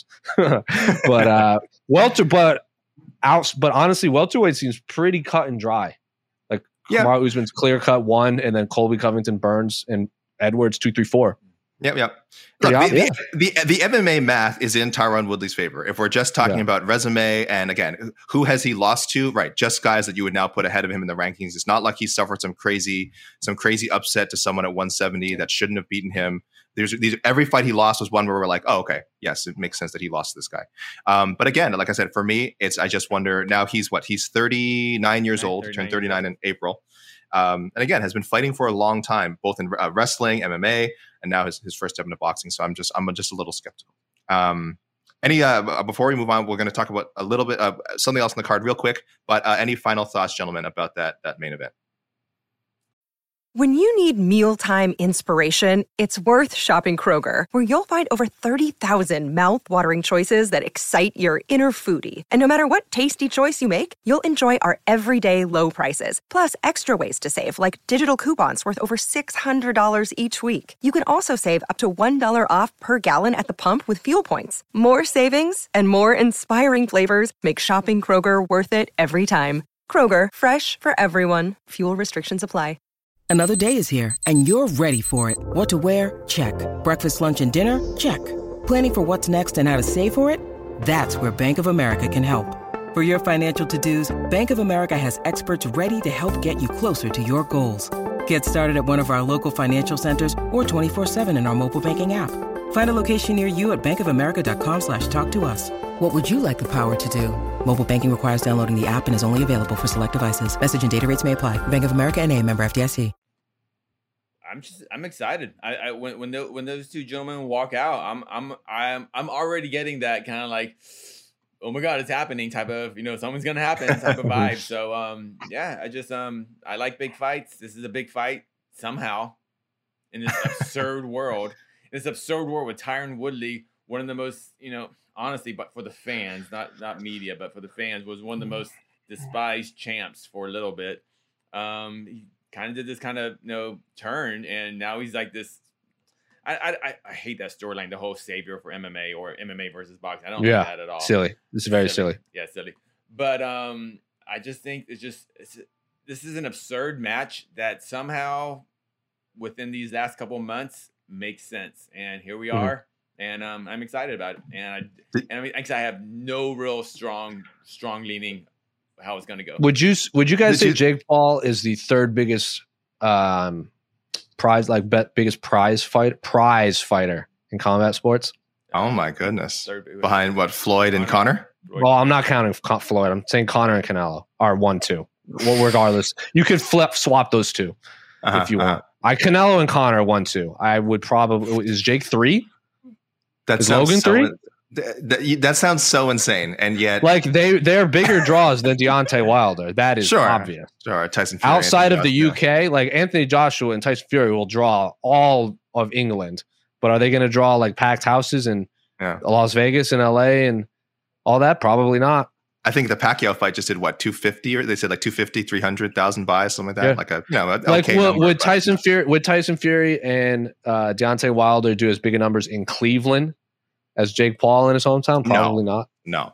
But honestly, welterweight seems pretty cut and dry. Like Kamaru Usman's clear cut 1, and then Colby Covington, Burns, and Edwards 2, 3, 4. Yep. Look, the MMA math is in Tyron Woodley's favor. If we're just talking about resume, and again, who has he lost to? Right, just guys that you would now put ahead of him in the rankings. It's not like he suffered some crazy upset to someone at 170 that shouldn't have beaten him. Every fight he lost was one where we're like, oh, okay, yes, it makes sense that he lost to this guy. But again, like I said, for me, I just wonder now. He's 39 years old, turned 39 in April. And again, has been fighting for a long time, both in wrestling, MMA, and now his first step into boxing. So I'm just a little skeptical. Before we move on, we're going to talk about a little bit of something else on the card real quick. But any final thoughts, gentlemen, about that main event? When you need mealtime inspiration, it's worth shopping Kroger, where you'll find over 30,000 mouth-watering choices that excite your inner foodie. And no matter what tasty choice you make, you'll enjoy our everyday low prices, plus extra ways to save, like digital coupons worth over $600 each week. You can also save up to $1 off per gallon at the pump with fuel points. More savings and more inspiring flavors make shopping Kroger worth it every time. Kroger, fresh for everyone. Fuel restrictions apply. Another day is here, and you're ready for it. What to wear? Check. Breakfast, lunch, and dinner? Check. Planning for what's next and how to save for it? That's where Bank of America can help. For your financial to-dos, Bank of America has experts ready to help get you closer to your goals. Get started at one of our local financial centers or 24/7 in our mobile banking app. Find a location near you at bankofamerica.com/talktous. What would you like the power to do? Mobile banking requires downloading the app and is only available for select devices. Message and data rates may apply. Bank of America NA, member FDIC. I'm excited. When those two gentlemen walk out, I'm already getting that kind of like, oh my God, it's happening type of, something's gonna happen type of vibe. So I like big fights. This is a big fight somehow in this absurd world. In this absurd world with Tyron Woodley, one of the most, honestly, but for the fans, not media, but for the fans, was one of the most despised champs for a little bit. He kind of did this kind of turn, and now he's like this. I hate that storyline, the whole savior for MMA or MMA versus boxing. I don't like that at all. Silly. This is very silly. Yeah, silly. But I just think this is an absurd match that somehow within these last couple of months makes sense, and here we are. And I'm excited about it. And I have no real strong leaning how it's going to go. Would you guys say Jake Paul is the third biggest prize fighter in combat sports. Oh my goodness! Behind what, Floyd and Connor? Well, I'm not counting Floyd. I'm saying Connor and Canelo are 1-2. Well, regardless, you could swap those two if you want. Canelo and Connor 1-2. I would probably. Is Jake 3? Is Logan 3? That sounds so insane, and yet like they're bigger draws than Deontay Wilder. That is obvious. Sure, Tyson Fury, outside of the UK, like Anthony Joshua and Tyson Fury will draw all of England, but are they going to draw like packed houses in Las Vegas and LA and all that? Probably not. I think the Pacquiao fight just did what, 250, or they said like 250, 300,000 buys, something like that. Yeah. Like a like okay number, would Tyson Fury and Deontay Wilder do as big a numbers in Cleveland as Jake Paul in his hometown? Probably not. No.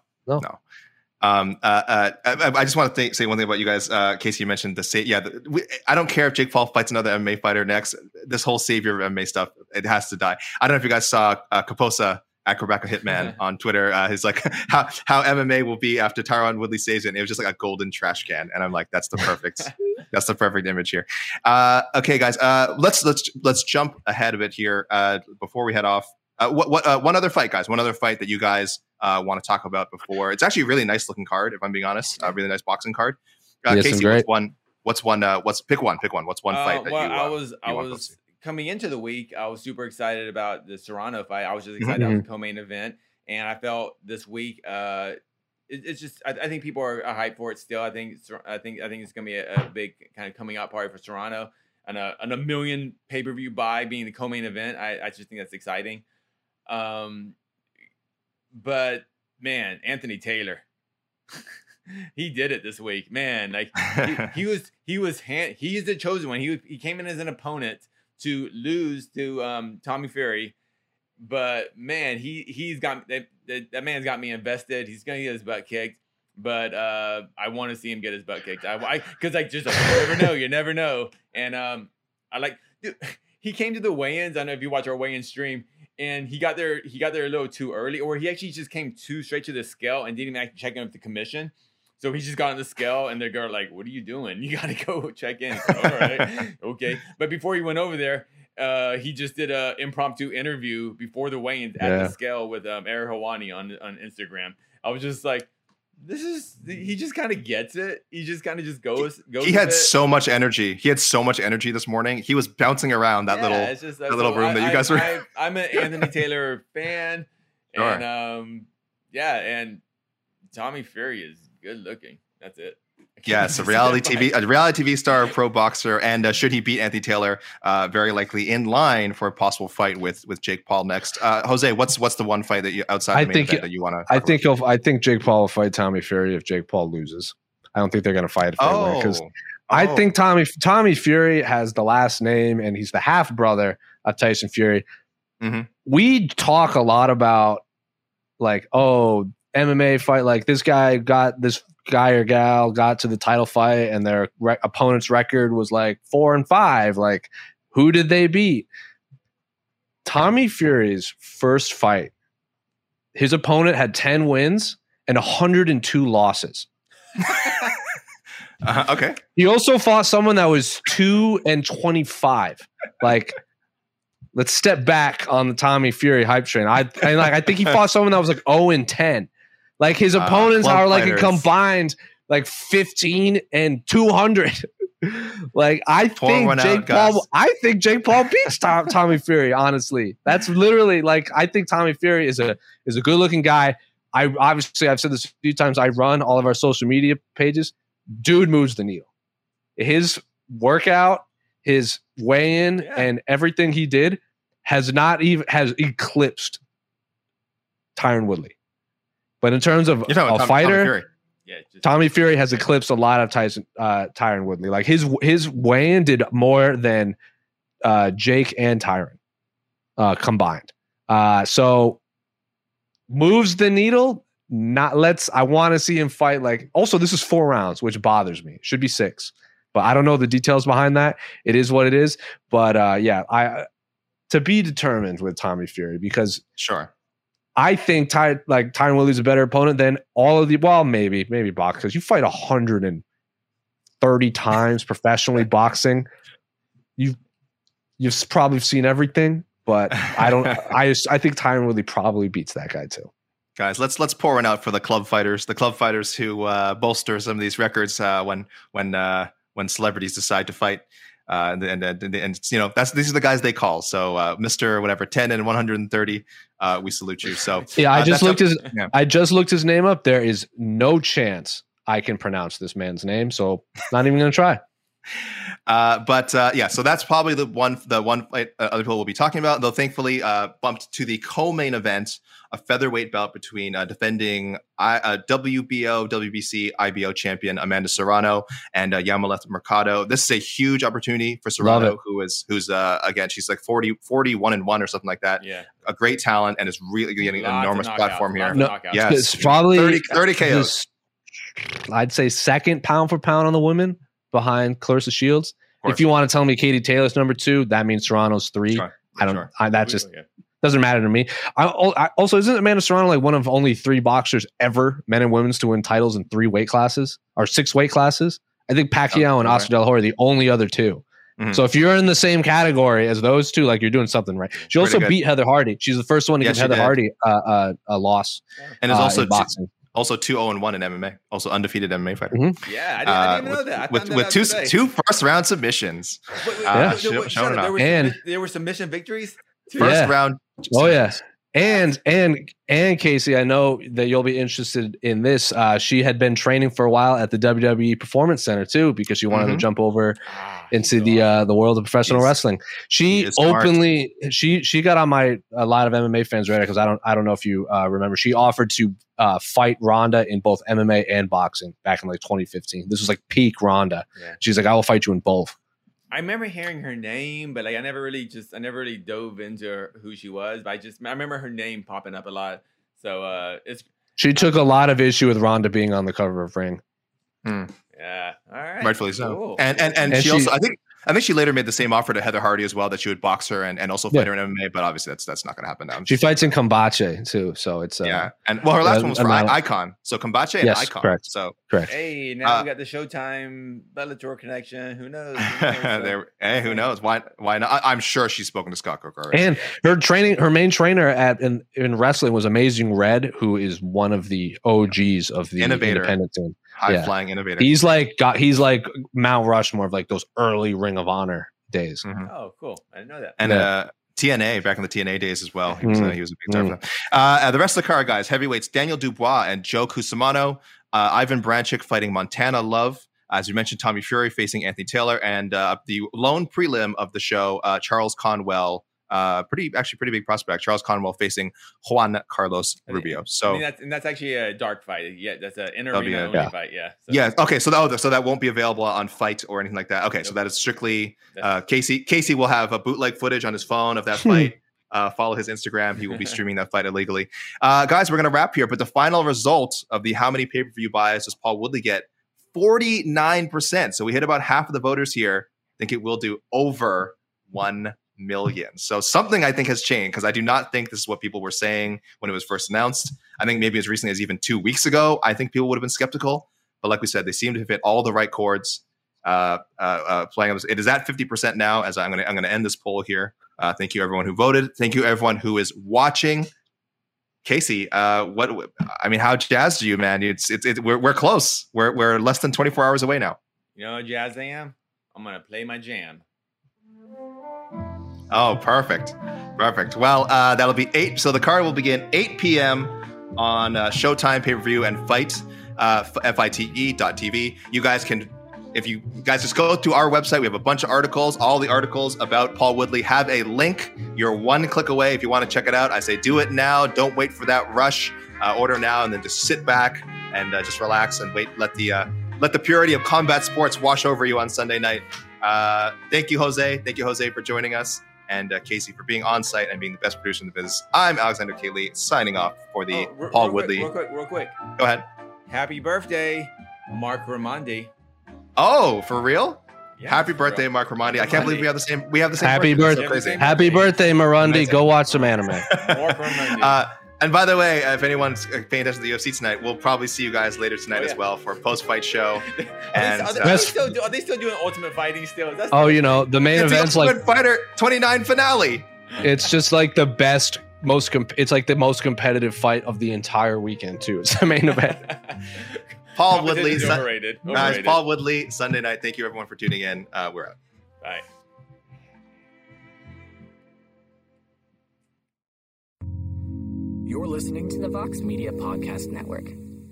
I just want to say one thing about you guys. Casey, you mentioned I don't care if Jake Paul fights another MMA fighter next. This whole savior of MMA stuff, it has to die. I don't know if you guys saw Kaposa Acrobatic Hitman on Twitter. He's like, how MMA will be after Tyron Woodley saves it. And it was just like a golden trash can, and I'm like, that's the perfect image here. Okay, guys, let's jump ahead a bit here before we head off. One other fight, guys. One other fight that you guys want to talk about before. It's actually a really nice looking card, if I'm being honest. A really nice boxing card. Casey, pick one. What's one fight that you I was coming into the week, I was super excited about the Serrano fight. I was just excited about the co-main event, and I felt this week it's just I think people are hyped for it still. I think it's gonna be a big kind of coming out party for Serrano, and a million pay-per-view buy being the co-main event. I just think that's exciting. But man, Anthony Taylor, he did it this week, man. Like he is the chosen one. He came in as an opponent to lose to Tommy Fury, but man, he's got that man's got me invested. He's gonna get his butt kicked, but I want to see him get his butt kicked. Because you never know. And dude, he came to the weigh-ins. I don't know if you watch our weigh-in stream. And he got there a little too early, or he actually just came too straight to the scale and didn't even actually check in with the commission. So he just got on the scale, and they're going like, "What are you doing? You got to go check in." All right, okay. But before he went over there, he just did an impromptu interview before the weigh-ins at the scale with Ariel Helwani on Instagram. I was just like, he just kind of gets it. He just kind of just goes. He had so much energy. He had so much energy this morning. He was bouncing around that little room that you guys were. I'm an Anthony Taylor fan, and and Tommy Fury is good looking. That's it. Yes, a reality TV star, pro boxer, and should he beat Anthony Taylor, very likely in line for a possible fight with Jake Paul next. Jose, what's the one fight that you outside the main event that you want to? I think Jake Paul will fight Tommy Fury if Jake Paul loses. I don't think they're going to fight because I think Tommy Fury has the last name, and he's the half brother of Tyson Fury. Mm-hmm. We talk a lot about like, MMA fight, like this guy or gal got to the title fight and their opponent's record was like 4-5. Like, who did they beat? Tommy Fury's first fight, his opponent had 10 wins and 102 losses. Okay. He also fought someone that was 2-25. Like, let's step back on the Tommy Fury hype train. I think he fought someone that was like 0-10. Like his opponents are like a combined like 15 and 200. Like I think Jake Paul beats Tommy Fury. Honestly, that's literally like I think Tommy Fury is a good looking guy. I've said this a few times. I run all of our social media pages. Dude moves the needle. His workout, his weigh-in, and everything he did has eclipsed Tyron Woodley. But in terms of a fighter, Tommy Fury has eclipsed a lot of Tyron Woodley. Like his weigh-in did more than Jake and Tyron combined. So moves the needle. I want to see him fight. Like also, this is 4 rounds, which bothers me. It should be 6, but I don't know the details behind that. It is what it is. But to be determined with Tommy Fury because sure. I think Tyron Woodley's a better opponent than all of the. Well, maybe boxers. You fight 130 times professionally boxing. You've probably seen everything. but I don't. I think Tyron Woodley probably beats that guy too. Guys, let's pour one out for the club fighters who bolster some of these records when celebrities decide to fight. And you know, these are the guys they call. So Mr. whatever 10 and 130, we salute you. So yeah, I just looked his name up. There is no chance I can pronounce this man's name, so not even gonna try. So that's probably the one fight other people will be talking about. Though thankfully bumped to the co-main event, a featherweight bout between defending WBO, WBC, IBO champion Amanda Serrano and Yamilet Mercado. This is a huge opportunity for Serrano, who's again, she's like 41-1 or something like that. Yeah, a great talent and is really getting an enormous platform here. Yes, it's probably 30 KOs. I'd say second pound for pound on the women behind Clarissa Shields. If you want to tell me Katie Taylor's number 2, that means Serrano's 3. Sure. That just doesn't matter to me. I also, isn't Amanda Serrano like one of only 3 boxers ever, men and women's, to win titles in 3 weight classes or 6 weight classes? I think Pacquiao and Oscar De La Hoya are the only other 2. Mm-hmm. So if you're in the same category as those 2, like, you're doing something right. She also beat Heather Hardy. She's the first one to give Heather Hardy a loss. And is also boxing. Also 2-0-1 in MMA. Also undefeated MMA fighter. Mm-hmm. Yeah, I didn't even know that. With two first round submissions. There were submission victories. First round. Oh yeah. And Casey, I know that you'll be interested in this. She had been training for a while at the WWE Performance Center too, because she wanted to jump over into the world of professional wrestling. She openly she got on a lot of MMA fans' radar because I don't know if you remember. She offered to fight Ronda in both MMA and boxing back in like 2015. This was like peak Ronda. Yeah. She's like, I will fight you in both. I remember hearing her name, but like I never really dove into who she was. But I remember her name popping up a lot. So she took a lot of issue with Ronda being on the cover of Ring. Yeah, all right, rightfully so. Cool. And she also, I think she later made the same offer to Heather Hardy as well, that she would box her and also fight her in MMA. But obviously that's not going to happen now. She fights in Kombache too, so it's and her last one was for Icon, so Kombache and Icon. Correct. So correct. Hey, now we got the Showtime Bellator connection. Who knows? Who knows? Why not? I'm sure she's spoken to Scott Coker already. And her main trainer in wrestling was Amazing Red, who is one of the OGs of the independent team. High flying innovator. He's like Mount Rushmore of like those early Ring of Honor days. Mm-hmm. Oh, cool! I didn't know that. And TNA back in the TNA days as well. He was a big star for them. The rest of the card, guys: heavyweights Daniel Dubois and Joe Cusimano. Ivan Branchik fighting Montana Love. As you mentioned, Tommy Fury facing Anthony Taylor, and the lone prelim of the show, Charles Conwell. Pretty big prospect. Charles Conwell facing Juan Carlos Rubio. So that's actually a dark fight. Yeah, that's an inter-arena only fight. Yeah. So. Yeah. Okay. So that won't be available on Fight or anything like that. Okay. Nope. So that is strictly Casey. Casey will have a bootleg footage on his phone of that fight. Follow his Instagram. He will be streaming that fight illegally. Guys, we're gonna wrap here. But the final result of the how many pay-per-view buys does Paul Woodley get? 49%. So we hit about half of the voters here. I think it will do over 1 million. So something I think has changed, because I do not think this is what people were saying when it was first announced. I think maybe as recently as even 2 weeks ago, I think people would have been skeptical. But like we said, they seem to have hit all the right chords. Playing it is at 50% now. As I'm gonna end this poll here. Thank you everyone who voted. Thank you everyone who is watching. Casey, how jazzed are you, man? We're close. We're less than 24 hours away now. You know how jazzed I am? I'm gonna play my jam. Oh, perfect. Well, that'll be 8. So the card will begin 8 p.m. on Showtime pay-per-view and Fight, FITE.tv. You guys can, if you guys just go to our website, we have a bunch of articles. All the articles about Paul Woodley have a link. You're 1 click away if you want to check it out. I say do it now. Don't wait for that rush. Order now and then just sit back and just relax and wait. Let the purity of combat sports wash over you on Sunday night. Thank you, Jose. Thank you, Jose, for joining us. And Casey for being on site and being the best producer in the business. I'm Alexander K. Lee, signing off for the Paul Woodley. Real quick. Go ahead. Happy birthday, Mark Raimondi. Oh, for real? Yeah, happy birthday, Mark Raimondi. I can't believe we have the same. Happy birthday, so happy birthday, Marundi. Go watch some anime. Mark Raimondi. And by the way, if anyone's paying attention to the UFC tonight, we'll probably see you guys later tonight as well for a post-fight show. Are they still doing Ultimate Fighting still? The main event's like Ultimate Fighter 29 finale. It's just like the best, it's like the most competitive fight of the entire weekend too. It's the main event. Paul Woodley, overrated. It's Paul Woodley, Sunday night. Thank you everyone for tuning in. We're out. Bye. You're listening to the Vox Media Podcast Network.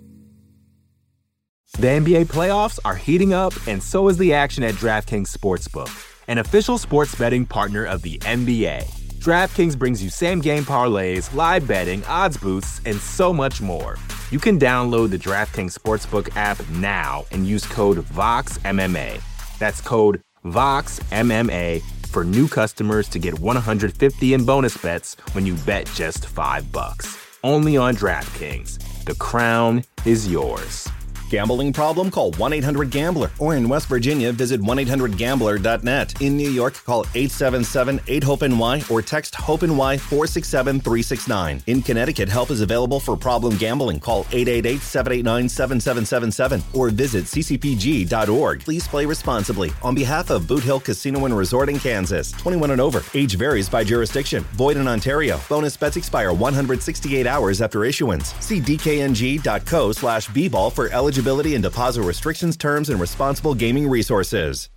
The NBA playoffs are heating up, and so is the action at DraftKings Sportsbook, an official sports betting partner of the NBA. DraftKings brings you same-game parlays, live betting, odds boosts, and so much more. You can download the DraftKings Sportsbook app now and use code VOXMMA. That's code VOXMMA for new customers to get $150 in bonus bets when you bet just $5. Only on DraftKings. The crown is yours. Gambling problem? Call 1-800-GAMBLER. Or in West Virginia, visit 1-800-GAMBLER.net. In New York, call 877-8-HOPE-NY or text HOPE-NY 467-369. In Connecticut, help is available for problem gambling. Call 888-789-7777 or visit ccpg.org. Please play responsibly. On behalf of Boot Hill Casino and Resort in Kansas, 21 and over. Age varies by jurisdiction. Void in Ontario. Bonus bets expire 168 hours after issuance. See dkng.co/bball for eligibility and deposit restrictions, terms, and responsible gaming resources.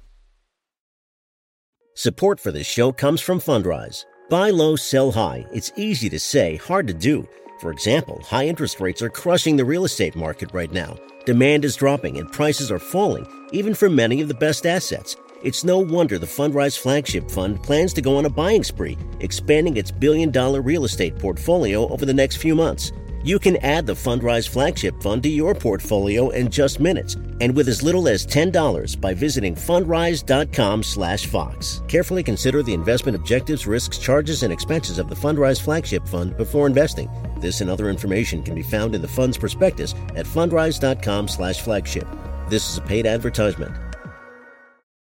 Support for this show comes from Fundrise. Buy low, sell high. It's easy to say, hard to do. For example, high interest rates are crushing the real estate market right now. Demand is dropping and prices are falling, even for many of the best assets. It's no wonder the Fundrise Flagship Fund plans to go on a buying spree, expanding its billion-dollar real estate portfolio over the next few months. You can add the Fundrise Flagship Fund to your portfolio in just minutes and with as little as $10 by visiting fundrise.com/Fox. Carefully consider the investment objectives, risks, charges, and expenses of the Fundrise Flagship Fund before investing. This and other information can be found in the fund's prospectus at fundrise.com/flagship. This is a paid advertisement.